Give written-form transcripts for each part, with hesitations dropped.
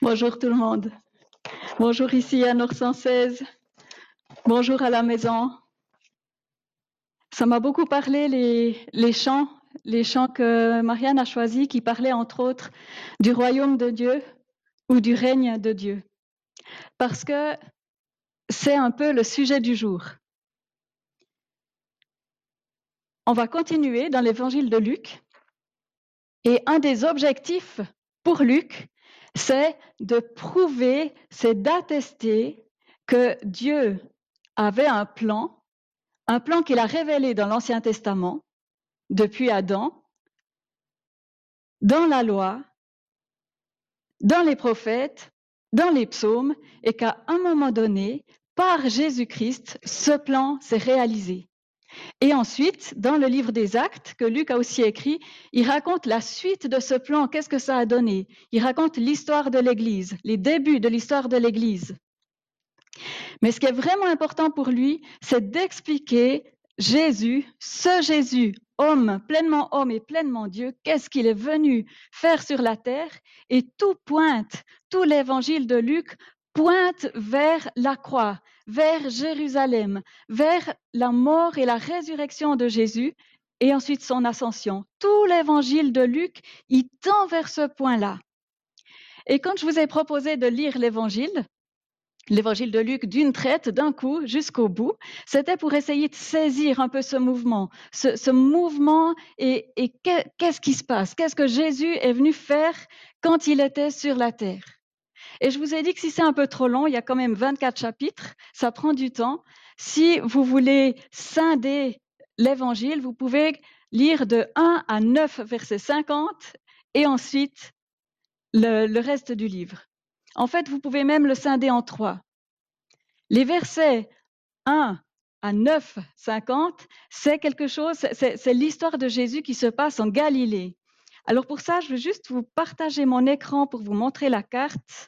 Bonjour tout le monde. Bonjour ici à Nord 116. Bonjour à la maison. Ça m'a beaucoup parlé les chants que Marianne a choisis qui parlaient entre autres du royaume de Dieu ou du règne de Dieu. Parce que c'est un peu le sujet du jour. On va continuer dans l'évangile de Luc. Et un des objectifs pour Luc, c'est de prouver, c'est d'attester que Dieu avait un plan qu'il a révélé dans l'Ancien Testament, depuis Adam, dans la loi, dans les prophètes, dans les psaumes, et qu'à un moment donné, par Jésus-Christ, ce plan s'est réalisé. Et ensuite, dans le livre des Actes, que Luc a aussi écrit, il raconte la suite de ce plan, qu'est-ce que ça a donné. Il raconte l'histoire de l'Église, les débuts de l'histoire de l'Église. Mais ce qui est vraiment important pour lui, c'est d'expliquer Jésus, ce Jésus, homme et pleinement Dieu, qu'est-ce qu'il est venu faire sur la terre. Et tout l'évangile de Luc pointe vers la croix, vers Jérusalem, vers la mort et la résurrection de Jésus et ensuite son ascension. Tout l'évangile de Luc, il tend vers ce point-là. Et quand je vous ai proposé de lire l'évangile de Luc d'une traite, d'un coup, jusqu'au bout, c'était pour essayer de saisir un peu ce mouvement. Ce mouvement et qu'est-ce qui se passe? Qu'est-ce que Jésus est venu faire quand il était sur la terre? Et je vous ai dit que si c'est un peu trop long, il y a quand même 24 chapitres, ça prend du temps. Si vous voulez scinder l'évangile, vous pouvez lire de 1 à 9 versets 50 et ensuite le reste du livre. En fait, vous pouvez même le scinder en 3. Les versets 1 à 9, 50, c'est quelque chose, c'est l'histoire de Jésus qui se passe en Galilée. Alors pour ça, je veux juste vous partager mon écran pour vous montrer la carte.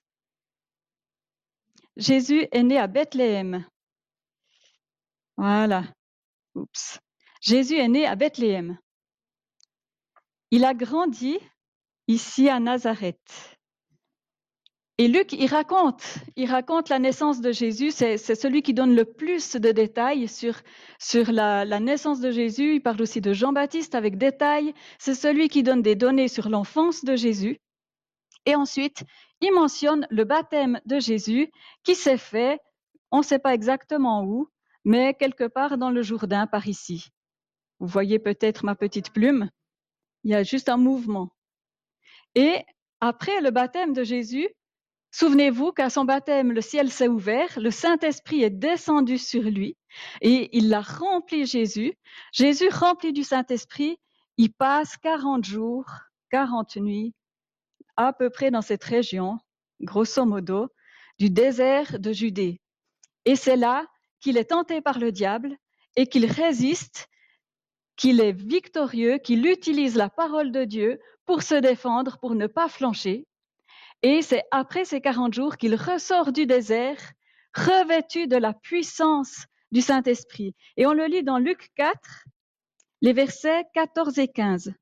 Jésus est né à Bethléem. Voilà. Oups. Jésus est né à Bethléem. Il a grandi ici à Nazareth. Et Luc, il raconte la naissance de Jésus. C'est celui qui donne le plus de détails sur la naissance de Jésus. Il parle aussi de Jean-Baptiste avec détails. C'est celui qui donne des données sur l'enfance de Jésus. Et ensuite, il mentionne le baptême de Jésus qui s'est fait, on ne sait pas exactement où, mais quelque part dans le Jourdain par ici. Vous voyez peut-être ma petite plume. Il y a juste un mouvement. Et après le baptême de Jésus, souvenez-vous qu'à son baptême, le ciel s'est ouvert, le Saint-Esprit est descendu sur lui et il a rempli Jésus. Jésus, rempli du Saint-Esprit, il passe 40 jours, 40 nuits, à peu près dans cette région, grosso modo, du désert de Judée. Et c'est là qu'il est tenté par le diable et qu'il résiste, qu'il est victorieux, qu'il utilise la parole de Dieu pour se défendre, pour ne pas flancher. Et c'est après ces 40 jours qu'il ressort du désert, revêtu de la puissance du Saint-Esprit. Et on le lit dans Luc 4, les versets 14 et 15.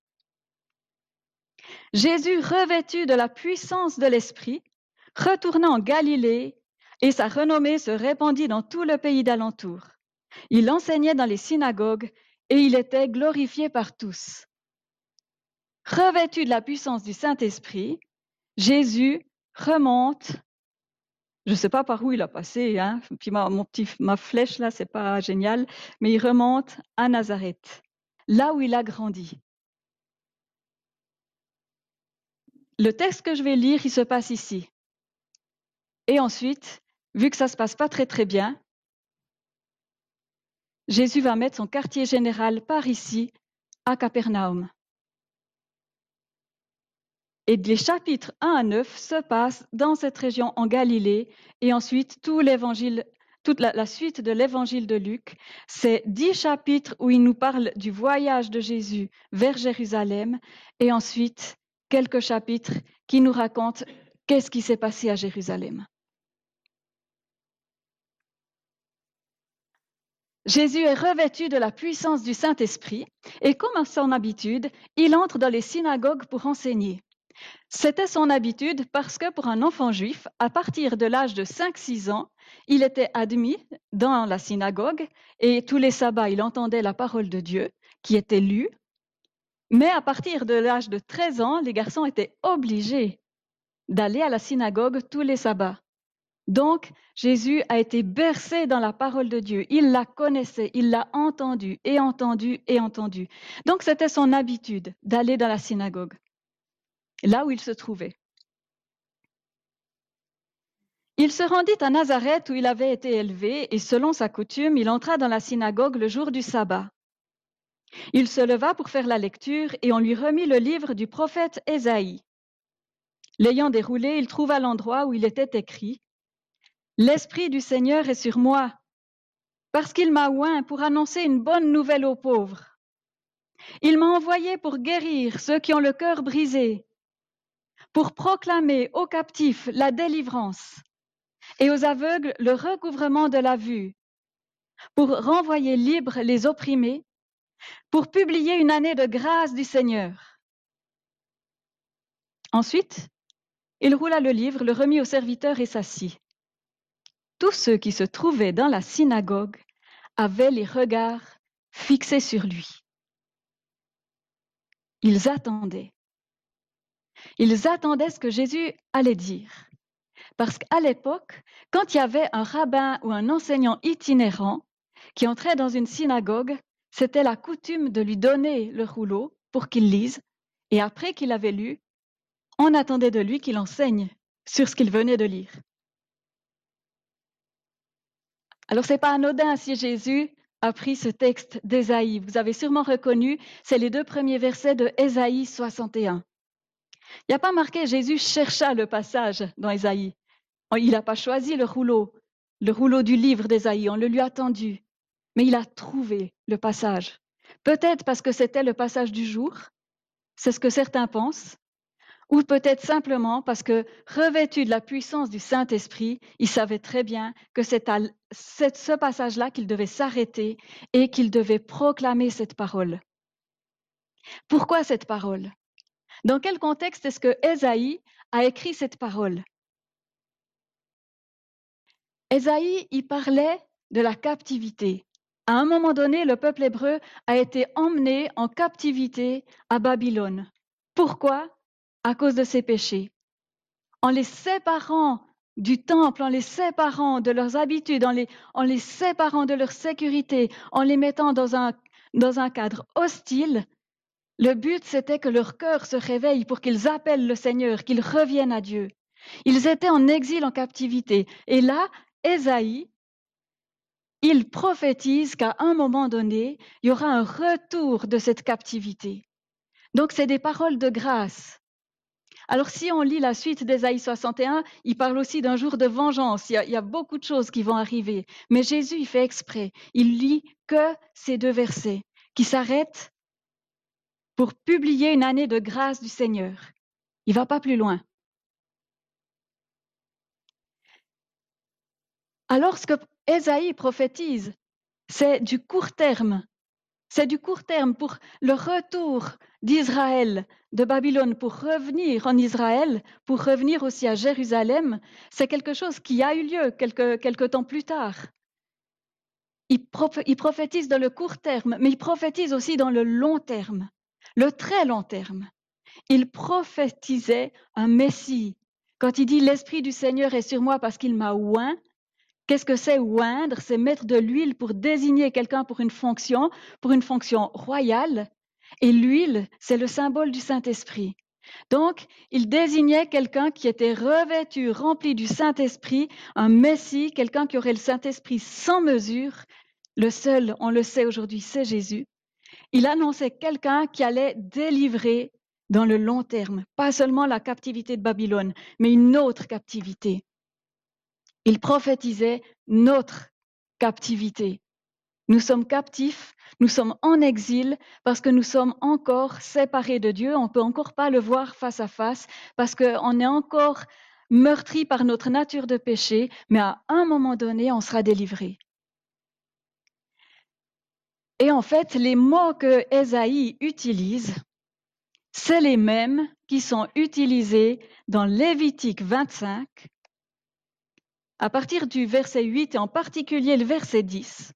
Jésus, revêtu de la puissance de l'Esprit, retourna en Galilée, et sa renommée se répandit dans tout le pays d'alentour. Il enseignait dans les synagogues, et il était glorifié par tous. Revêtu de la puissance du Saint-Esprit, Jésus remonte. Je ne sais pas par où il a passé, hein. Puis ma flèche là, c'est pas génial, mais il remonte à Nazareth, là où il a grandi. Le texte que je vais lire, il se passe ici. Et ensuite, vu que ça se passe pas très très bien, Jésus va mettre son quartier général par ici, à Capernaum. Et les chapitres 1 à 9 se passent dans cette région en Galilée, et ensuite toute la suite de l'évangile de Luc, c'est 10 chapitres où il nous parle du voyage de Jésus vers Jérusalem, et ensuite quelques chapitres qui nous racontent qu'est-ce qui s'est passé à Jérusalem. Jésus est revêtu de la puissance du Saint-Esprit, et comme à son habitude, il entre dans les synagogues pour enseigner. C'était son habitude parce que pour un enfant juif, à partir de l'âge de 5-6 ans, il était admis dans la synagogue et tous les sabbats, il entendait la parole de Dieu qui était lue. Mais à partir de l'âge de 13 ans, les garçons étaient obligés d'aller à la synagogue tous les sabbats. Donc, Jésus a été bercé dans la parole de Dieu. Il la connaissait, il l'a entendue et entendue et entendue. Donc, c'était son habitude d'aller dans la synagogue, là où il se trouvait. Il se rendit à Nazareth où il avait été élevé et selon sa coutume, il entra dans la synagogue le jour du sabbat. Il se leva pour faire la lecture et on lui remit le livre du prophète Ésaïe. L'ayant déroulé, il trouva l'endroit où il était écrit « L'Esprit du Seigneur est sur moi, parce qu'il m'a oint pour annoncer une bonne nouvelle aux pauvres. Il m'a envoyé pour guérir ceux qui ont le cœur brisé, pour proclamer aux captifs la délivrance et aux aveugles le recouvrement de la vue, pour renvoyer libres les opprimés, pour publier une année de grâce du Seigneur. » Ensuite, il roula le livre, le remit au serviteur et s'assit. Tous ceux qui se trouvaient dans la synagogue avaient les regards fixés sur lui. Ils attendaient. Ils attendaient ce que Jésus allait dire. Parce qu'à l'époque, quand il y avait un rabbin ou un enseignant itinérant qui entrait dans une synagogue, c'était la coutume de lui donner le rouleau pour qu'il lise. Et après qu'il avait lu, on attendait de lui qu'il enseigne sur ce qu'il venait de lire. Alors, ce n'est pas anodin si Jésus a pris ce texte d'Ésaïe. Vous avez sûrement reconnu, c'est les 2 premiers versets de Ésaïe 61. Il n'y a pas marqué Jésus chercha le passage dans Ésaïe. Il n'a pas choisi le rouleau du livre d'Ésaïe, on le lui a tendu. Mais il a trouvé le passage. Peut-être parce que c'était le passage du jour, c'est ce que certains pensent, ou peut-être simplement parce que, revêtu de la puissance du Saint-Esprit, il savait très bien que c'est à ce passage-là qu'il devait s'arrêter et qu'il devait proclamer cette parole. Pourquoi cette parole ? Dans quel contexte est-ce que Ésaïe a écrit cette parole ? Ésaïe, il parlait de la captivité. À un moment donné, le peuple hébreu a été emmené en captivité à Babylone. Pourquoi ? À cause de ses péchés. En les séparant du temple, en les séparant de leurs habitudes, en les séparant de leur sécurité, en les mettant dans un cadre hostile, le but c'était que leur cœur se réveille pour qu'ils appellent le Seigneur, qu'ils reviennent à Dieu. Ils étaient en exil, en captivité. Et là, Ésaïe, il prophétise qu'à un moment donné, il y aura un retour de cette captivité. Donc, c'est des paroles de grâce. Alors, si on lit la suite d'Ésaïe 61, il parle aussi d'un jour de vengeance. Il y a beaucoup de choses qui vont arriver. Mais Jésus, il fait exprès. Il lit que ces 2 versets qui s'arrêtent pour publier une année de grâce du Seigneur. Il ne va pas plus loin. Alors, ce que Ésaïe prophétise, c'est du court terme. C'est du court terme pour le retour d'Israël, de Babylone, pour revenir en Israël, pour revenir aussi à Jérusalem. C'est quelque chose qui a eu lieu quelque temps plus tard. Il prophétise dans le court terme, mais il prophétise aussi dans le long terme, le très long terme. Il prophétisait un Messie. Quand il dit « L'Esprit du Seigneur est sur moi parce qu'il m'a oint », qu'est-ce que c'est oindre ? C'est mettre de l'huile pour désigner quelqu'un pour une fonction royale. Et l'huile, c'est le symbole du Saint-Esprit. Donc, il désignait quelqu'un qui était revêtu, rempli du Saint-Esprit, un Messie, quelqu'un qui aurait le Saint-Esprit sans mesure. Le seul, on le sait aujourd'hui, c'est Jésus. Il annonçait quelqu'un qui allait délivrer dans le long terme, pas seulement la captivité de Babylone, mais une autre captivité. Il prophétisait notre captivité. Nous sommes captifs, nous sommes en exil parce que nous sommes encore séparés de Dieu. On ne peut encore pas le voir face à face parce qu'on est encore meurtri par notre nature de péché, mais à un moment donné, on sera délivré. Et en fait, les mots que Ésaïe utilise, c'est les mêmes qui sont utilisés dans Lévitique 25, à partir du verset 8 et en particulier le verset 10.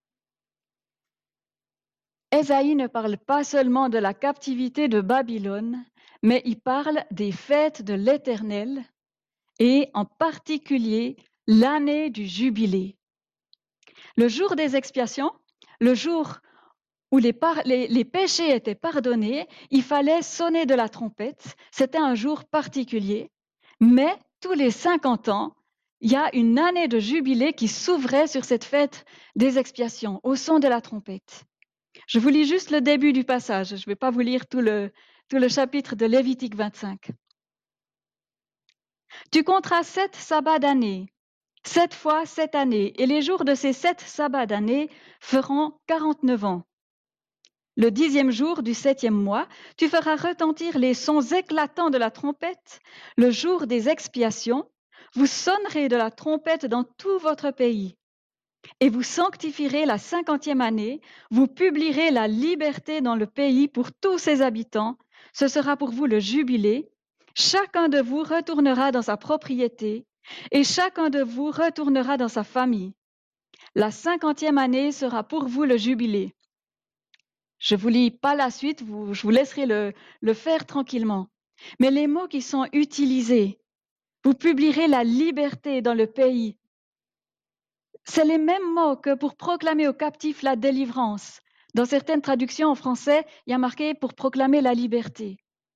Ésaïe ne parle pas seulement de la captivité de Babylone, mais il parle des fêtes de l'Éternel et en particulier l'année du jubilé. Le jour des expiations, le jour où les péchés étaient pardonnés, il fallait sonner de la trompette. C'était un jour particulier. Mais tous les 50 ans, il y a une année de jubilé qui s'ouvrait sur cette fête des expiations, au son de la trompette. Je vous lis juste le début du passage. Je ne vais pas vous lire tout le chapitre de Lévitique 25. Tu compteras 7 sabbats d'année, 7 fois 7 années, et les jours de ces 7 sabbats d'année feront 49 ans. Le 10e jour du 7e mois, tu feras retentir les sons éclatants de la trompette. Le jour des expiations, vous sonnerez de la trompette dans tout votre pays. Et vous sanctifierez la 50e année, vous publierez la liberté dans le pays pour tous ses habitants. Ce sera pour vous le jubilé. Chacun de vous retournera dans sa propriété, et chacun de vous retournera dans sa famille. La 50e année sera pour vous le jubilé. Je ne vous lis pas la suite, je vous laisserai le faire tranquillement. Mais les mots qui sont utilisés, vous publierez la liberté dans le pays. C'est les mêmes mots que pour proclamer aux captifs la délivrance. Dans certaines traductions en français, il y a marqué pour proclamer la liberté.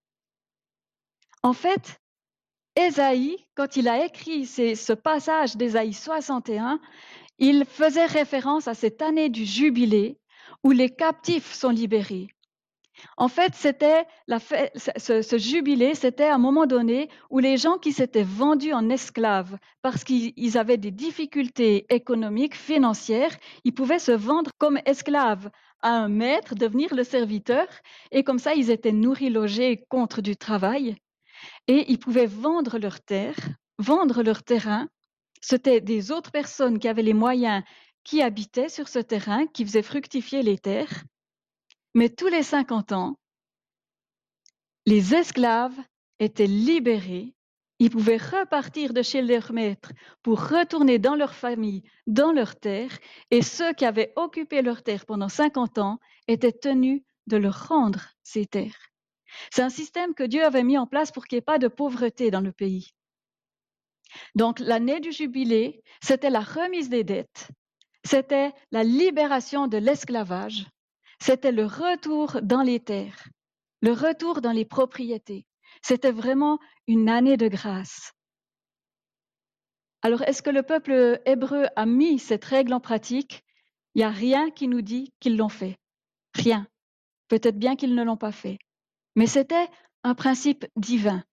En fait, Ésaïe, quand il a écrit ce passage d'Ésaïe 61, il faisait référence à cette année du jubilé où les captifs sont libérés. En fait, ce jubilé, c'était un moment donné où les gens qui s'étaient vendus en esclaves parce qu'ils avaient des difficultés économiques, financières, ils pouvaient se vendre comme esclaves à un maître, devenir le serviteur, et comme ça, ils étaient nourris, logés contre du travail, et ils pouvaient vendre leurs terres, vendre leur terrain. C'était des autres personnes qui avaient les moyens qui habitaient sur ce terrain, qui faisaient fructifier les terres. Mais tous les 50 ans, les esclaves étaient libérés, ils pouvaient repartir de chez leur maître pour retourner dans leur famille, dans leurs terres, et ceux qui avaient occupé leurs terres pendant 50 ans étaient tenus de leur rendre ces terres. C'est un système que Dieu avait mis en place pour qu'il n'y ait pas de pauvreté dans le pays. Donc l'année du jubilé, c'était la remise des dettes, c'était la libération de l'esclavage, c'était le retour dans les terres, le retour dans les propriétés. C'était vraiment une année de grâce. Alors, est-ce que le peuple hébreu a mis cette règle en pratique? Il n'y a rien qui nous dit qu'ils l'ont fait. Rien. Peut-être bien qu'ils ne l'ont pas fait. Mais c'était un principe divin.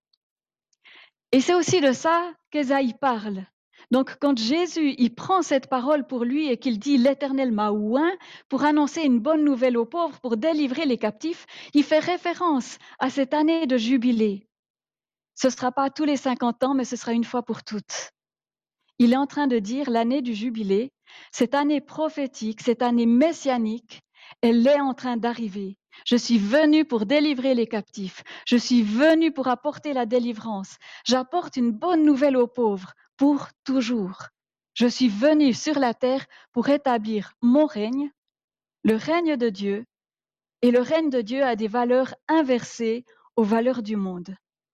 Et c'est aussi de ça qu'Ésaïe parle. Donc, quand Jésus il prend cette parole pour lui et qu'il dit « l'Éternel m'a oint » pour annoncer une bonne nouvelle aux pauvres, pour délivrer les captifs, il fait référence à cette année de jubilé. Ce ne sera pas tous les 50 ans, mais ce sera une fois pour toutes. Il est en train de dire l'année du jubilé, cette année prophétique, cette année messianique, elle est en train d'arriver. Je suis venu pour délivrer les captifs. Je suis venu pour apporter la délivrance. J'apporte une bonne nouvelle aux pauvres pour toujours. Je suis venu sur la terre pour établir mon règne, le règne de Dieu, et le règne de Dieu a des valeurs inversées aux valeurs du monde.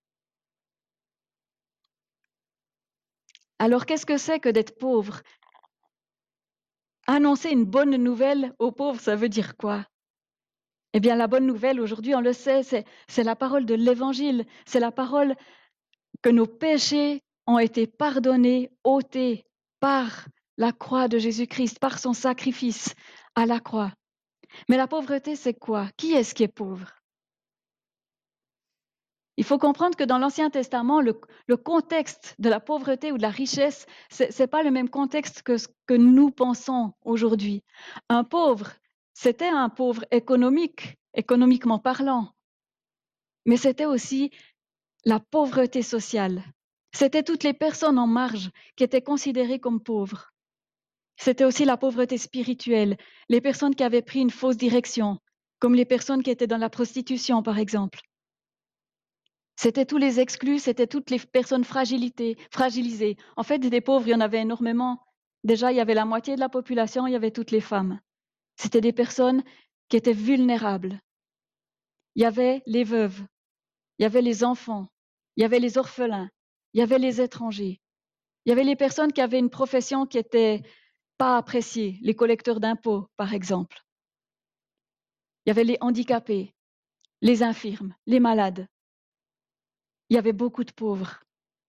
Alors, qu'est-ce que c'est que d'être pauvre? Annoncer une bonne nouvelle aux pauvres, ça veut dire quoi? Eh bien, la bonne nouvelle, aujourd'hui, on le sait, c'est la parole de l'Évangile. C'est la parole que nos péchés ont été pardonnés, ôtés par la croix de Jésus-Christ, par son sacrifice à la croix. Mais la pauvreté, c'est quoi? Qui est-ce qui est pauvre? Il faut comprendre que dans l'Ancien Testament, le contexte de la pauvreté ou de la richesse, ce n'est pas le même contexte que ce que nous pensons aujourd'hui. Un pauvre, c'était un pauvre économiquement parlant, mais c'était aussi la pauvreté sociale. C'était toutes les personnes en marge qui étaient considérées comme pauvres. C'était aussi la pauvreté spirituelle, les personnes qui avaient pris une fausse direction, comme les personnes qui étaient dans la prostitution, par exemple. C'était tous les exclus, c'était toutes les personnes fragilisées. En fait, des pauvres, il y en avait énormément. Déjà, il y avait la moitié de la population, il y avait toutes les femmes. C'était des personnes qui étaient vulnérables. Il y avait les veuves, il y avait les enfants, il y avait les orphelins, il y avait les étrangers. Il y avait les personnes qui avaient une profession qui n'était pas appréciée, les collecteurs d'impôts, par exemple. Il y avait les handicapés, les infirmes, les malades. Il y avait beaucoup de pauvres.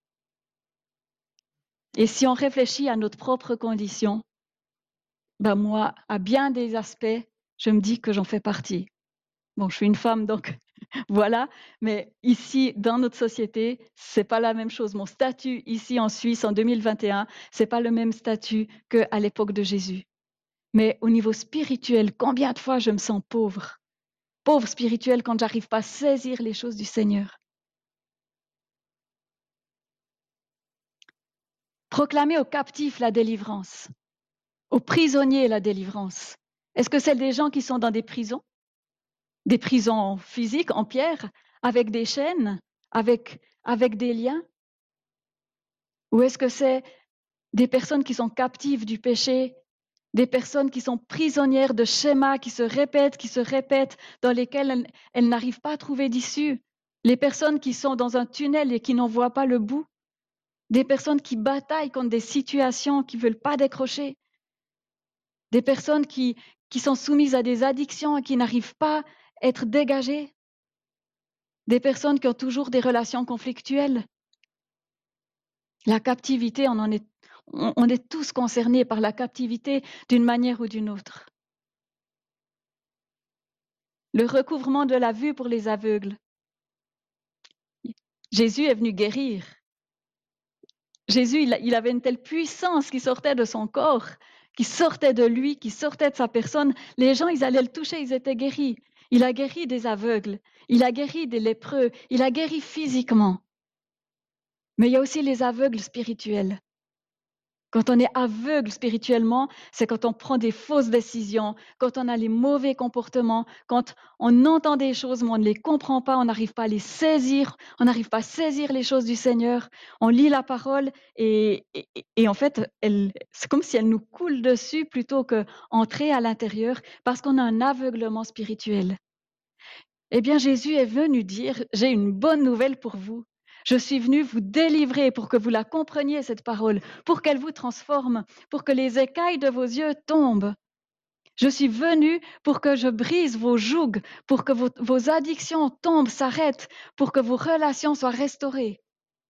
Et si on réfléchit à notre propre condition, ben moi, à bien des aspects, je me dis que j'en fais partie. Bon, je suis une femme, donc voilà. Mais ici, dans notre société, c'est pas la même chose. Mon statut ici en Suisse en 2021, c'est pas le même statut qu'à l'époque de Jésus. Mais au niveau spirituel, combien de fois je me sens pauvre? Pauvre spirituel quand j'arrive pas à saisir les choses du Seigneur. Proclamer aux captifs la délivrance, aux prisonniers la délivrance. Est-ce que c'est des gens qui sont dans des prisons physiques, en pierre, avec des chaînes, avec des liens? Ou est-ce que c'est des personnes qui sont captives du péché, des personnes qui sont prisonnières de schémas qui se répètent, dans lesquels elles n'arrivent pas à trouver d'issue? Les personnes qui sont dans un tunnel et qui n'en voient pas le bout? Des personnes qui bataillent contre des situations qui ne veulent pas décrocher? Des personnes qui sont soumises à des addictions et qui n'arrivent pas à être dégagées? Des personnes qui ont toujours des relations conflictuelles? La captivité, on est tous concernés par la captivité d'une manière ou d'une autre. Le recouvrement de la vue pour les aveugles. Jésus est venu guérir. Jésus, il avait une telle puissance qui sortait de son corps, qui sortait de lui, qui sortait de sa personne. Les gens, ils allaient le toucher, ils étaient guéris. Il a guéri des aveugles, il a guéri des lépreux, il a guéri physiquement. Mais il y a aussi les aveugles spirituels. Quand on est aveugle spirituellement, c'est quand on prend des fausses décisions, quand on a les mauvais comportements, quand on entend des choses mais on ne les comprend pas, on n'arrive pas à les saisir, on n'arrive pas à saisir les choses du Seigneur. On lit la parole et en fait, c'est comme si elle nous coule dessus plutôt qu'entrer à l'intérieur parce qu'on a un aveuglement spirituel. Eh bien, Jésus est venu dire, j'ai une bonne nouvelle pour vous. Je suis venu vous délivrer pour que vous la compreniez, cette parole, pour qu'elle vous transforme, pour que les écailles de vos yeux tombent. Je suis venu pour que je brise vos jougs, pour que vos addictions tombent, s'arrêtent, pour que vos relations soient restaurées.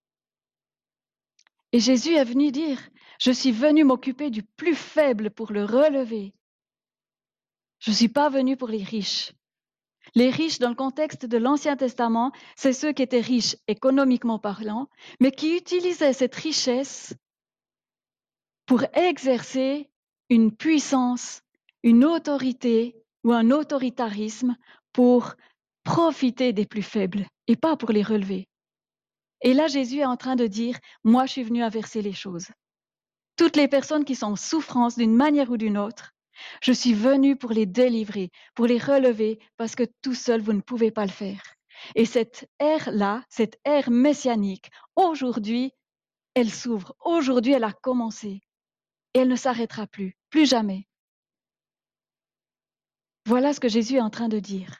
Et Jésus est venu dire, je suis venu m'occuper du plus faible pour le relever. Je ne suis pas venu pour les riches. Les riches, dans le contexte de l'Ancien Testament, c'est ceux qui étaient riches économiquement parlant, mais qui utilisaient cette richesse pour exercer une puissance, une autorité ou un autoritarisme pour profiter des plus faibles et pas pour les relever. Et là, Jésus est en train de dire, moi, je suis venu inverser les choses. Toutes les personnes qui sont en souffrance d'une manière ou d'une autre, je suis venu pour les délivrer, pour les relever, parce que tout seul, vous ne pouvez pas le faire. Et cette ère-là, cette ère messianique, aujourd'hui, elle s'ouvre. Aujourd'hui, elle a commencé. Et elle ne s'arrêtera plus, plus jamais. Voilà ce que Jésus est en train de dire.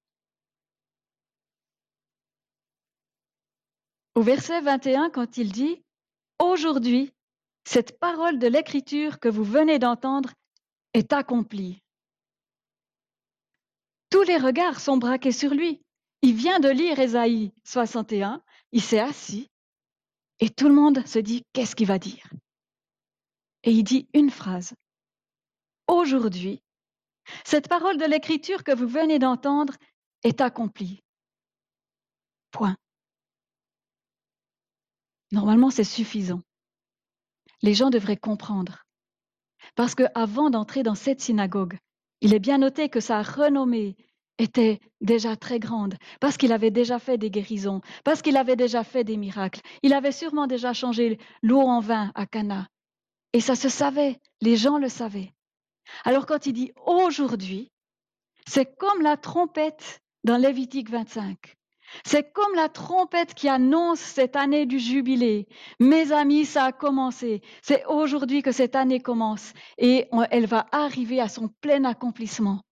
Au verset 21, quand il dit « Aujourd'hui, cette parole de l'Écriture que vous venez d'entendre est accomplie. » Tous les regards sont braqués sur lui. Il vient de lire Ésaïe 61, il s'est assis et tout le monde se dit « Qu'est-ce qu'il va dire ?» Et il dit une phrase. « Aujourd'hui, cette parole de l'Écriture que vous venez d'entendre est accomplie. » Point. Normalement, c'est suffisant. Les gens devraient comprendre. Parce qu'avant d'entrer dans cette synagogue, il est bien noté que sa renommée était déjà très grande, parce qu'il avait déjà fait des guérisons, parce qu'il avait déjà fait des miracles. Il avait sûrement déjà changé l'eau en vin à Cana. Et ça se savait, les gens le savaient. Alors quand il dit « aujourd'hui », c'est comme la trompette dans Lévitique 25. C'est comme la trompette qui annonce cette année du jubilé. Mes amis, ça a commencé. C'est aujourd'hui que cette année commence et elle va arriver à son plein accomplissement.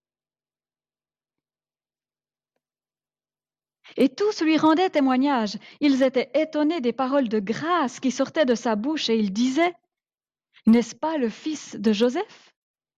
Et tous lui rendaient témoignage. Ils étaient étonnés des paroles de grâce qui sortaient de sa bouche et ils disaient, n'est-ce pas le fils de Joseph?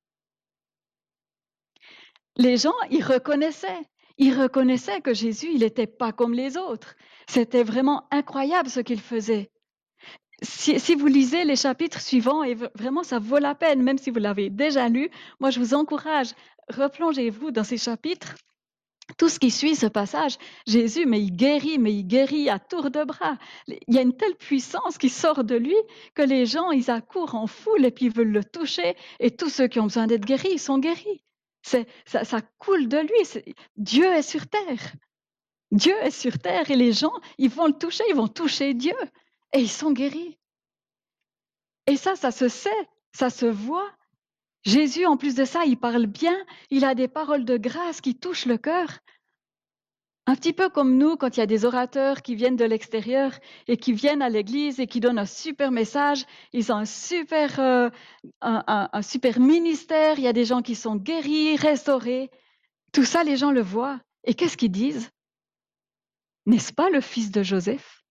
Les gens, ils reconnaissaient que Jésus, il n'était pas comme les autres. C'était vraiment incroyable ce qu'il faisait. Si vous lisez les chapitres suivants, et vraiment ça vaut la peine, même si vous l'avez déjà lu, moi je vous encourage, replongez-vous dans ces chapitres. Tout ce qui suit ce passage, Jésus, mais il guérit à tour de bras. Il y a une telle puissance qui sort de lui que les gens, ils accourent en foule et puis ils veulent le toucher. Et tous ceux qui ont besoin d'être guéris, ils sont guéris. Ça coule de lui. Dieu est sur terre. Dieu est sur terre et les gens, ils vont le toucher, ils vont toucher Dieu. Et ils sont guéris. Et ça se sait, ça se voit. Jésus, en plus de ça, il parle bien, il a des paroles de grâce qui touchent le cœur. Un petit peu comme nous, quand il y a des orateurs qui viennent de l'extérieur et qui viennent à l'église et qui donnent un super message, ils ont un super ministère, il y a des gens qui sont guéris, restaurés. Tout ça, les gens le voient. Et qu'est-ce qu'ils disent? N'est-ce pas le fils de Joseph?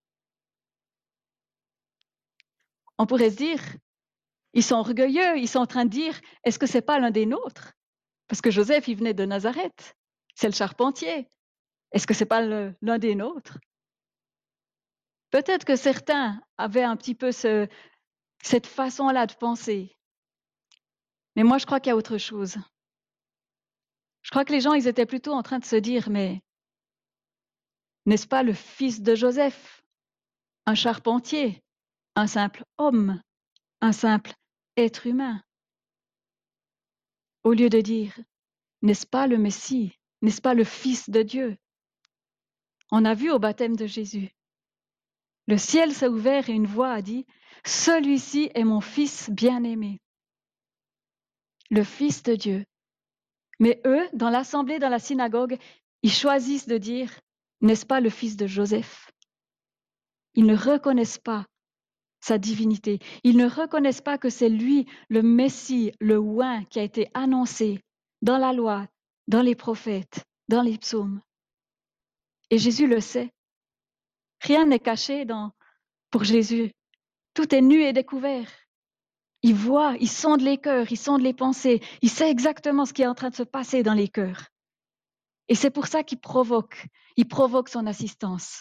On pourrait se dire, ils sont orgueilleux, ils sont en train de dire, est-ce que c'est pas l'un des nôtres? Parce que Joseph, il venait de Nazareth, c'est le charpentier. Est-ce que c'est pas l'un des nôtres? Peut-être que certains avaient un petit peu cette façon-là de penser. Mais moi, je crois qu'il y a autre chose. Je crois que les gens, ils étaient plutôt en train de se dire, mais n'est-ce pas le fils de Joseph, un charpentier, un simple homme, un simple être humain? Au lieu de dire, n'est-ce pas le Messie, n'est-ce pas le Fils de Dieu? On a vu au baptême de Jésus. Le ciel s'est ouvert et une voix a dit, celui-ci est mon Fils bien-aimé, le Fils de Dieu. Mais eux, dans l'assemblée, dans la synagogue, ils choisissent de dire, n'est-ce pas le fils de Joseph? Ils ne reconnaissent pas sa divinité. Ils ne reconnaissent pas que c'est lui, le Messie, le oint qui a été annoncé dans la loi, dans les prophètes, dans les psaumes. Et Jésus le sait. Rien n'est caché pour Jésus. Tout est nu et découvert. Il voit, il sonde les cœurs, il sonde les pensées. Il sait exactement ce qui est en train de se passer dans les cœurs. Et c'est pour ça qu'il provoque son assistance.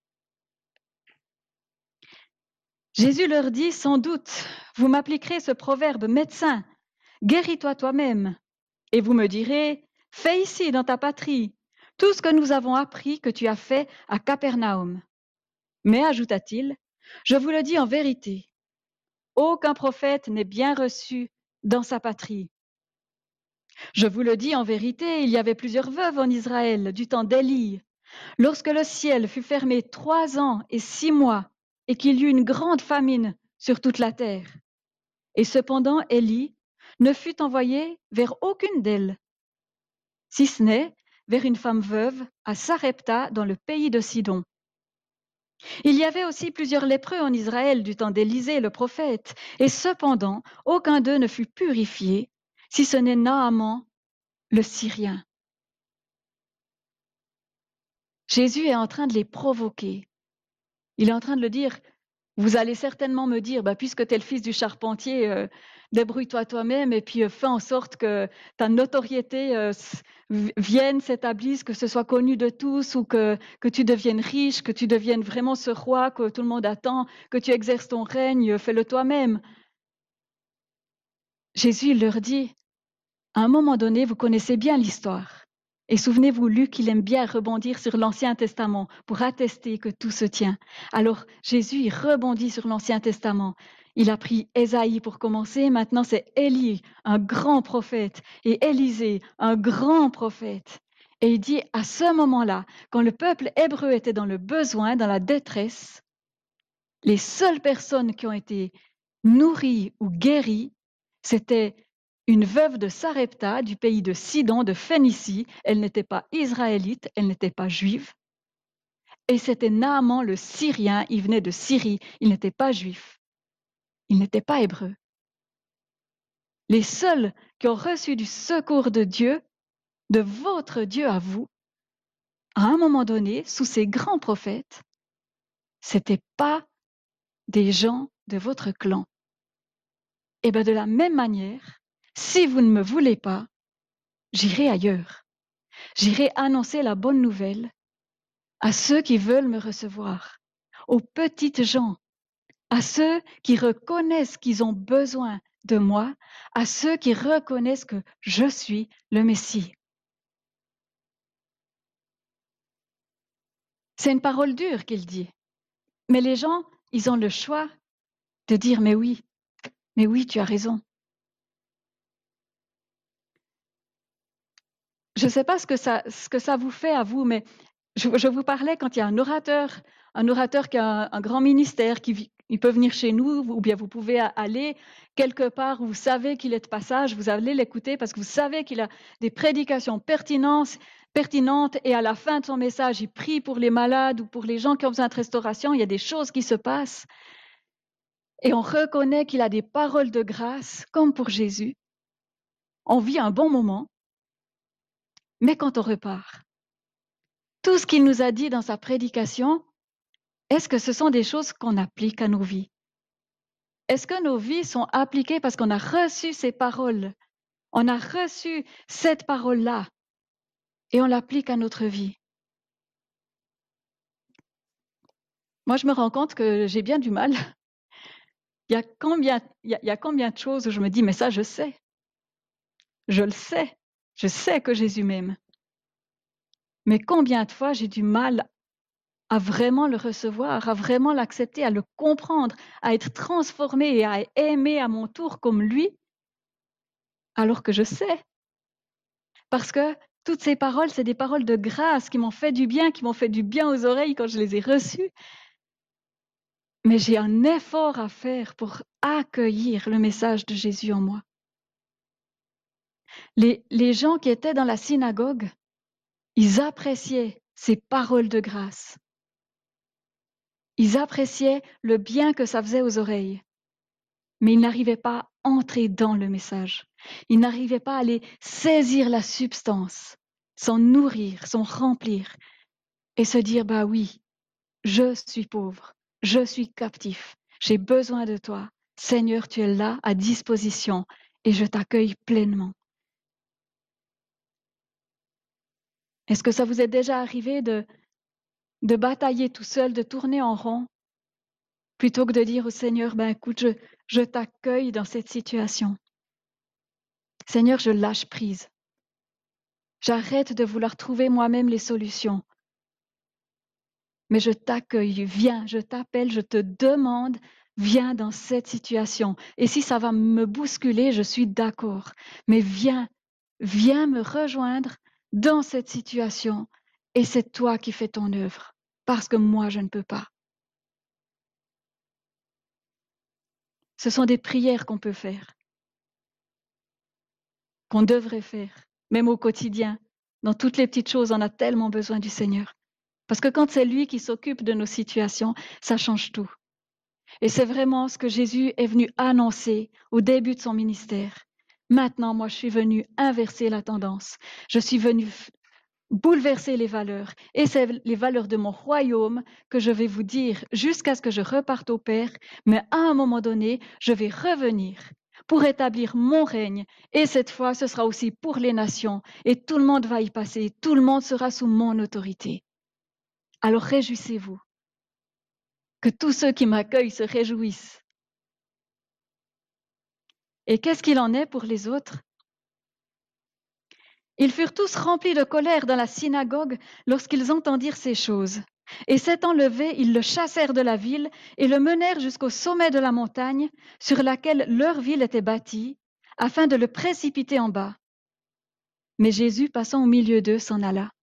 Jésus leur dit, sans doute, vous m'appliquerez ce proverbe, médecin, guéris-toi toi-même. Et vous me direz, fais ici, dans ta patrie, tout ce que nous avons appris que tu as fait à Capernaum. Mais, ajouta-t-il, je vous le dis en vérité, aucun prophète n'est bien reçu dans sa patrie. Je vous le dis en vérité, il y avait plusieurs veuves en Israël du temps d'Élie. Lorsque le ciel fut fermé 3 ans et 6 mois, et qu'il y eut une grande famine sur toute la terre. Et cependant, Élie ne fut envoyé vers aucune d'elles, si ce n'est vers une femme veuve à Sarepta dans le pays de Sidon. Il y avait aussi plusieurs lépreux en Israël du temps d'Élisée le prophète, et cependant, aucun d'eux ne fut purifié, si ce n'est Naaman, le Syrien. Jésus est en train de les provoquer. Il est en train de le dire, vous allez certainement me dire, puisque tu es le fils du charpentier, débrouille-toi toi-même et puis fais en sorte que ta notoriété vienne, s'établisse, que ce soit connu de tous ou que tu deviennes riche, que tu deviennes vraiment ce roi que tout le monde attend, que tu exerces ton règne, fais-le toi-même. Jésus leur dit, à un moment donné, vous connaissez bien l'histoire. Et souvenez-vous, Luc, il aime bien rebondir sur l'Ancien Testament pour attester que tout se tient. Alors, Jésus, il rebondit sur l'Ancien Testament. Il a pris Ésaïe pour commencer. Maintenant, c'est Élie, un grand prophète, et Élisée, un grand prophète. Et il dit, à ce moment-là, quand le peuple hébreu était dans le besoin, dans la détresse, les seules personnes qui ont été nourries ou guéries, c'était une veuve de Sarepta, du pays de Sidon, de Phénicie. Elle n'était pas israélite, elle n'était pas juive. Et c'était Naaman le Syrien, il venait de Syrie, il n'était pas juif, il n'était pas hébreu. Les seuls qui ont reçu du secours de Dieu, de votre Dieu à vous, à un moment donné, sous ces grands prophètes, c'était pas des gens de votre clan. Et bien de la même manière, si vous ne me voulez pas, j'irai ailleurs. J'irai annoncer la bonne nouvelle à ceux qui veulent me recevoir, aux petites gens, à ceux qui reconnaissent qu'ils ont besoin de moi, à ceux qui reconnaissent que je suis le Messie. C'est une parole dure qu'il dit. Mais les gens, ils ont le choix de dire mais oui, tu as raison. Je ne sais pas ce que ça vous fait à vous, mais je vous parlais quand il y a un orateur qui a un grand ministère, il peut venir chez nous, ou bien vous pouvez aller quelque part où vous savez qu'il est de passage, vous allez l'écouter parce que vous savez qu'il a des prédications pertinentes, et à la fin de son message, il prie pour les malades ou pour les gens qui ont besoin de restauration, il y a des choses qui se passent. Et on reconnaît qu'il a des paroles de grâce, comme pour Jésus. On vit un bon moment, mais quand on repart, tout ce qu'il nous a dit dans sa prédication, est-ce que ce sont des choses qu'on applique à nos vies? Est-ce que nos vies sont appliquées parce qu'on a reçu ces paroles? On a reçu cette parole-là et on l'applique à notre vie. Moi, je me rends compte que j'ai bien du mal. Il y a combien de choses où je me dis, mais ça, je sais. Je le sais. Je sais que Jésus m'aime. Mais combien de fois j'ai du mal à vraiment le recevoir, à vraiment l'accepter, à le comprendre, à être transformé et à aimer à mon tour comme lui, alors que je sais. Parce que toutes ces paroles, c'est des paroles de grâce qui m'ont fait du bien, aux oreilles quand je les ai reçues. Mais j'ai un effort à faire pour accueillir le message de Jésus en moi. Les gens qui étaient dans la synagogue, ils appréciaient ces paroles de grâce. Ils appréciaient le bien que ça faisait aux oreilles. Mais ils n'arrivaient pas à entrer dans le message. Ils n'arrivaient pas à aller saisir la substance, s'en nourrir, s'en remplir et se dire, bah oui, je suis pauvre, je suis captif, j'ai besoin de toi. Seigneur, tu es là à disposition et je t'accueille pleinement. Est-ce que ça vous est déjà arrivé de batailler tout seul, de tourner en rond, plutôt que de dire au Seigneur, ben écoute, je t'accueille dans cette situation. Seigneur, je lâche prise. J'arrête de vouloir trouver moi-même les solutions. Mais je t'accueille, viens, je t'appelle, je te demande, viens dans cette situation. Et si ça va me bousculer, je suis d'accord. Mais viens me rejoindre dans cette situation. Et c'est toi qui fais ton œuvre, parce que moi, je ne peux pas. Ce sont des prières qu'on peut faire, qu'on devrait faire, même au quotidien. Dans toutes les petites choses, on a tellement besoin du Seigneur. Parce que quand c'est lui qui s'occupe de nos situations, ça change tout. Et c'est vraiment ce que Jésus est venu annoncer au début de son ministère. Maintenant, moi, je suis venu inverser la tendance. Je suis venu bouleverser les valeurs. Et c'est les valeurs de mon royaume que je vais vous dire jusqu'à ce que je reparte au Père. Mais à un moment donné, je vais revenir pour établir mon règne. Et cette fois, ce sera aussi pour les nations. Et tout le monde va y passer. Tout le monde sera sous mon autorité. Alors réjouissez-vous. Que tous ceux qui m'accueillent se réjouissent. Et qu'est-ce qu'il en est pour les autres? Ils furent tous remplis de colère dans la synagogue lorsqu'ils entendirent ces choses. Et s'étant levés, ils le chassèrent de la ville et le menèrent jusqu'au sommet de la montagne sur laquelle leur ville était bâtie, afin de le précipiter en bas. Mais Jésus, passant au milieu d'eux, s'en alla.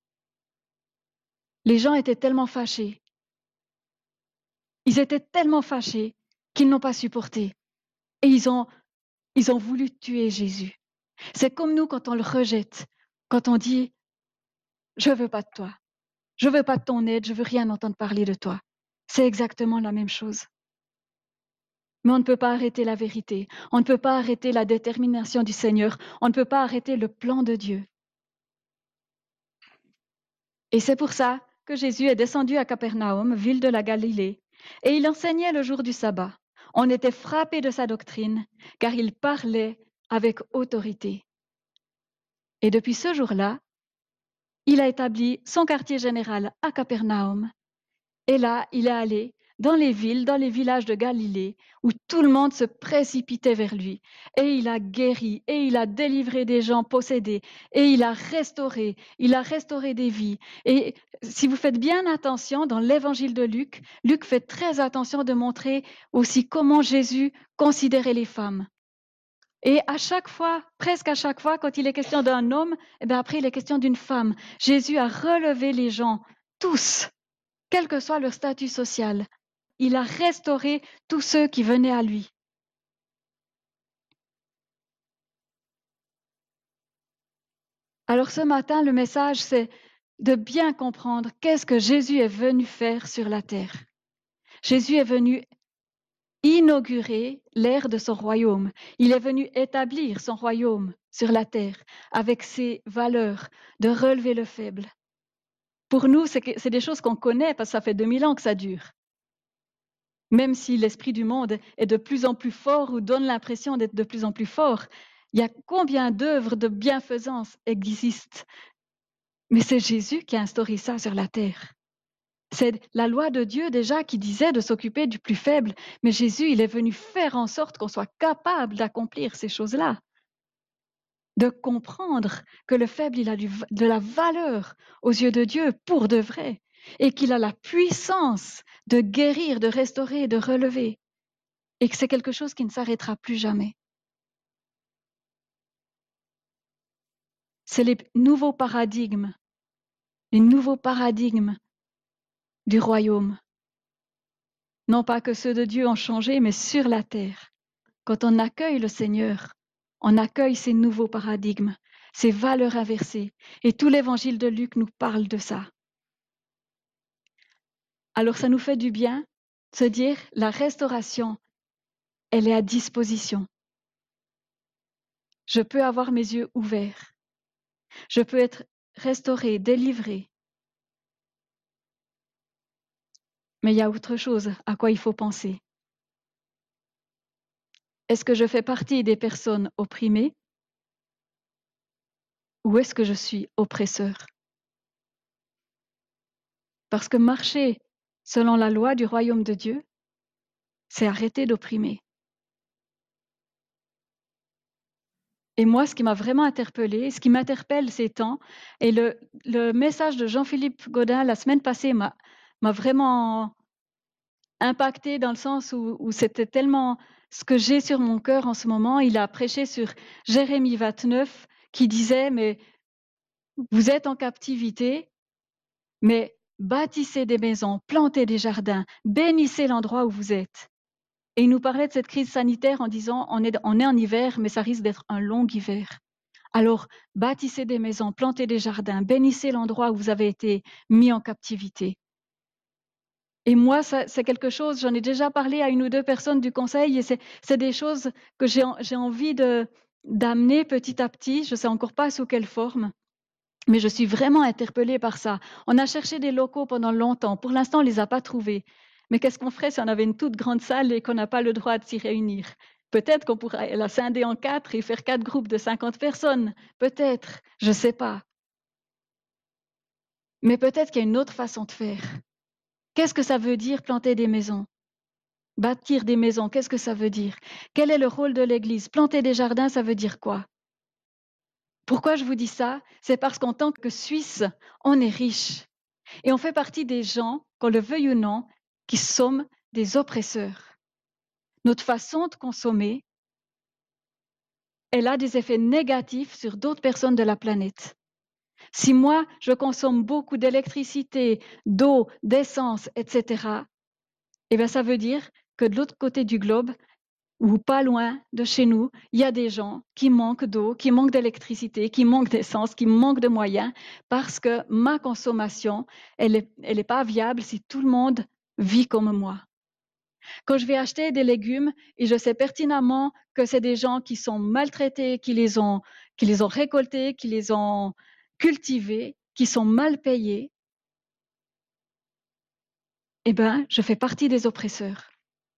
Les gens étaient tellement fâchés. Ils étaient tellement fâchés qu'ils n'ont pas supporté. Et ils ont voulu tuer Jésus. C'est comme nous quand on le rejette, quand on dit « je veux pas de toi, Je veux pas de ton aide, je veux rien entendre parler de toi. C'est exactement la même chose. Mais on ne peut pas arrêter la vérité. On ne peut pas arrêter la détermination du Seigneur. On ne peut pas arrêter le plan de Dieu. Et c'est pour ça que Jésus est descendu à Capernaum, ville de la Galilée, et il enseignait le jour du sabbat. On était frappé de sa doctrine, car il parlait avec autorité. Et depuis ce jour-là, il a établi son quartier général à Capernaum. Et là, il est allé dans les villes, dans les villages de Galilée, où tout le monde se précipitait vers lui. Et il a guéri, et il a délivré des gens possédés, et il a restauré des vies. Et si vous faites bien attention, dans l'évangile de Luc, Luc fait très attention de montrer aussi comment Jésus considérait les femmes. Et à chaque fois, presque à chaque fois, quand il est question d'un homme, et bien après il est question d'une femme. Jésus a relevé les gens, tous, quel que soit leur statut social. Il a restauré tous ceux qui venaient à lui. Alors ce matin, le message, c'est de bien comprendre qu'est-ce que Jésus est venu faire sur la terre. Jésus est venu inaugurer l'ère de son royaume. Il est venu établir son royaume sur la terre avec ses valeurs de relever le faible. Pour nous, c'est des choses qu'on connaît parce que ça fait 2000 ans que ça dure. Même si l'esprit du monde est de plus en plus fort ou donne l'impression d'être de plus en plus fort, il y a combien d'œuvres de bienfaisance existent? Mais c'est Jésus qui a instauré ça sur la terre. C'est la loi de Dieu déjà qui disait de s'occuper du plus faible, mais Jésus, il est venu faire en sorte qu'on soit capable d'accomplir ces choses-là, de comprendre que le faible, il a de la valeur aux yeux de Dieu pour de vrai, et qu'il a la puissance de guérir, de restaurer, de relever, et que c'est quelque chose qui ne s'arrêtera plus jamais. C'est les nouveaux paradigmes du royaume. Non pas que ceux de Dieu ont changé, mais sur la terre. Quand on accueille le Seigneur, on accueille ces nouveaux paradigmes, ces valeurs inversées. Et tout l'évangile de Luc nous parle de ça. Alors ça nous fait du bien de se dire, la restauration, elle est à disposition. Je peux avoir mes yeux ouverts. Je peux être restauré, délivré. Mais il y a autre chose à quoi il faut penser. Est-ce que je fais partie des personnes opprimées ou est-ce que je suis oppresseur? Parce que marcher selon la loi du royaume de Dieu, c'est arrêter d'opprimer. Et moi, ce qui m'a vraiment interpellée, ce qui m'interpelle ces temps, et le message de Jean-Philippe Gaudin la semaine passée m'a vraiment impactée dans le sens où c'était tellement ce que j'ai sur mon cœur en ce moment. Il a prêché sur Jérémie 29 qui disait, mais vous êtes en captivité, mais bâtissez des maisons, plantez des jardins, bénissez l'endroit où vous êtes. Et il nous parlait de cette crise sanitaire en disant, on est en hiver, mais ça risque d'être un long hiver. Alors, bâtissez des maisons, plantez des jardins, bénissez l'endroit où vous avez été mis en captivité. Et moi, c'est quelque chose, j'en ai déjà parlé à une ou deux personnes du conseil, et c'est des choses que j'ai envie d'amener petit à petit. Je ne sais encore pas sous quelle forme, mais je suis vraiment interpellée par ça. On a cherché des locaux pendant longtemps. Pour l'instant, on ne les a pas trouvés. Mais qu'est-ce qu'on ferait si on avait une toute grande salle et qu'on n'a pas le droit de s'y réunir? Peut-être qu'on pourrait la scinder en 4 et faire 4 groupes de 50 personnes. Peut-être, je ne sais pas. Mais peut-être qu'il y a une autre façon de faire. Qu'est-ce que ça veut dire planter des maisons? Bâtir des maisons, qu'est-ce que ça veut dire? Quel est le rôle de l'Église? Planter des jardins, ça veut dire quoi? Pourquoi je vous dis ça? C'est parce qu'en tant que Suisse, on est riche. Et on fait partie des gens, qu'on le veuille ou non, qui sommes des oppresseurs. Notre façon de consommer, elle a des effets négatifs sur d'autres personnes de la planète. Si moi, je consomme beaucoup d'électricité, d'eau, d'essence, etc., eh bien, ça veut dire que de l'autre côté du globe, ou pas loin de chez nous, il y a des gens qui manquent d'eau, qui manquent d'électricité, qui manquent d'essence, qui manquent de moyens, parce que ma consommation, elle est pas viable si tout le monde vit comme moi. Quand je vais acheter des légumes et je sais pertinemment que c'est des gens qui sont maltraités, qui les ont récoltés, qui les ont cultivés, qui sont mal payés, eh ben, je fais partie des oppresseurs.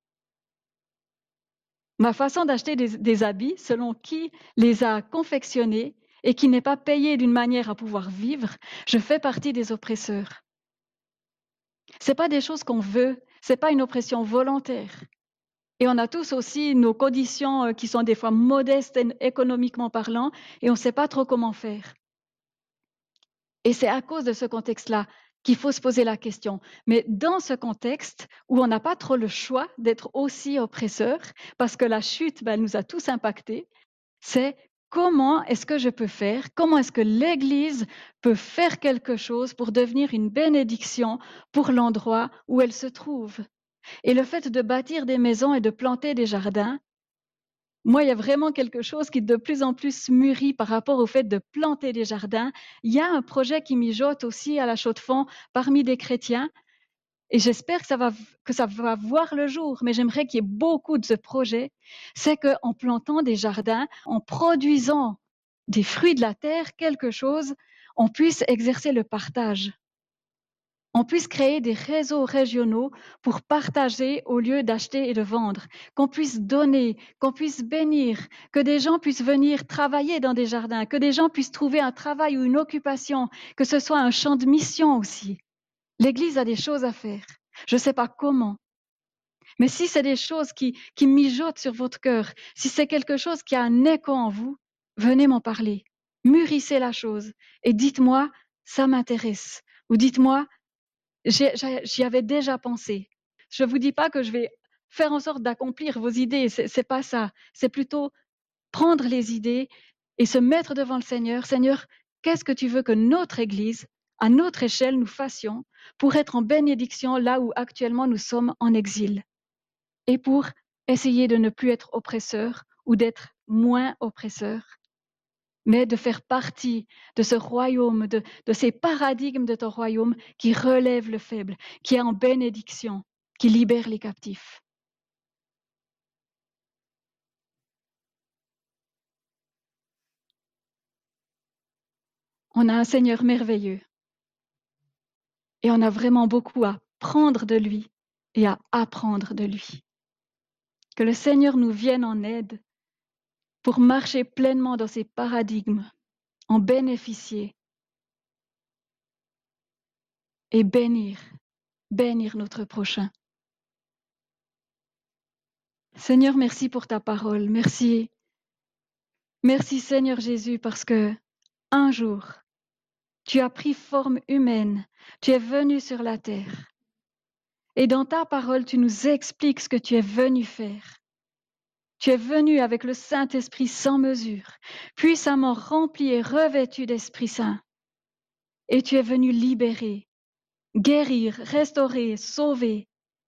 Ma façon d'acheter des habits, selon qui les a confectionnés et qui n'est pas payé d'une manière à pouvoir vivre, je fais partie des oppresseurs. C'est pas des choses qu'on veut, c'est pas une oppression volontaire. Et on a tous aussi nos conditions qui sont des fois modestes économiquement parlant, et on ne sait pas trop comment faire. Et c'est à cause de ce contexte-là qu'il faut se poser la question. Mais dans ce contexte où on n'a pas trop le choix d'être aussi oppresseur, parce que la chute nous a tous impactés, c'est comment est-ce que je peux faire, comment est-ce que l'Église peut faire quelque chose pour devenir une bénédiction pour l'endroit où elle se trouve. Et le fait de bâtir des maisons et de planter des jardins, moi, il y a vraiment quelque chose qui de plus en plus mûrit par rapport au fait de planter des jardins. Il y a un projet qui mijote aussi à la Chaux-de-Fonds parmi des chrétiens et j'espère que ça va voir le jour, mais j'aimerais qu'il y ait beaucoup de ce projet. C'est qu'en plantant des jardins, en produisant des fruits de la terre, quelque chose, on puisse exercer le partage. On puisse créer des réseaux régionaux pour partager au lieu d'acheter et de vendre, qu'on puisse donner, qu'on puisse bénir, que des gens puissent venir travailler dans des jardins, que des gens puissent trouver un travail ou une occupation, que ce soit un champ de mission aussi. L'Église a des choses à faire. Je ne sais pas comment. Mais si c'est des choses qui mijotent sur votre cœur, si c'est quelque chose qui a un écho en vous, venez m'en parler. Mûrissez la chose et dites-moi, ça m'intéresse. Ou dites-moi, j'y avais déjà pensé. Je ne vous dis pas que je vais faire en sorte d'accomplir vos idées, c'est pas ça. C'est plutôt prendre les idées et se mettre devant le Seigneur. Seigneur, qu'est-ce que tu veux que notre Église, à notre échelle, nous fassions pour être en bénédiction là où actuellement nous sommes en exil et pour essayer de ne plus être oppresseurs ou d'être moins oppresseurs, mais de faire partie de ce royaume, de ces paradigmes de ton royaume qui relèvent le faible, qui est en bénédiction, qui libère les captifs. On a un Seigneur merveilleux et on a vraiment beaucoup à prendre de lui et à apprendre de lui. Que le Seigneur nous vienne en aide pour marcher pleinement dans ces paradigmes, en bénéficier et bénir notre prochain. Seigneur, merci pour ta parole. Merci Seigneur Jésus, parce que un jour, tu as pris forme humaine, tu es venu sur la terre. Et dans ta parole, tu nous expliques ce que tu es venu faire. Tu es venu avec le Saint-Esprit sans mesure, puissamment rempli et revêtu d'Esprit Saint. Et tu es venu libérer, guérir, restaurer, sauver.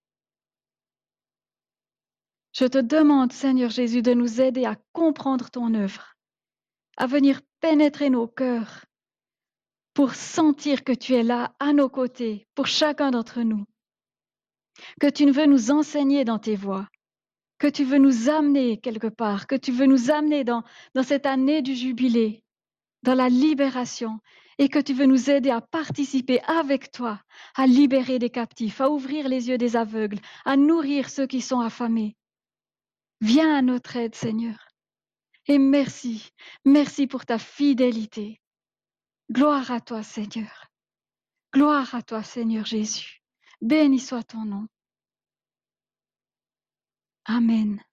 Je te demande, Seigneur Jésus, de nous aider à comprendre ton œuvre, à venir pénétrer nos cœurs pour sentir que tu es là à nos côtés, pour chacun d'entre nous, que tu veux nous enseigner dans tes voies, que tu veux nous amener quelque part, que tu veux nous amener dans cette année du jubilé, dans la libération, et que tu veux nous aider à participer avec toi, à libérer des captifs, à ouvrir les yeux des aveugles, à nourrir ceux qui sont affamés. Viens à notre aide, Seigneur. Et merci pour ta fidélité. Gloire à toi, Seigneur. Gloire à toi, Seigneur Jésus. Béni soit ton nom. Amen.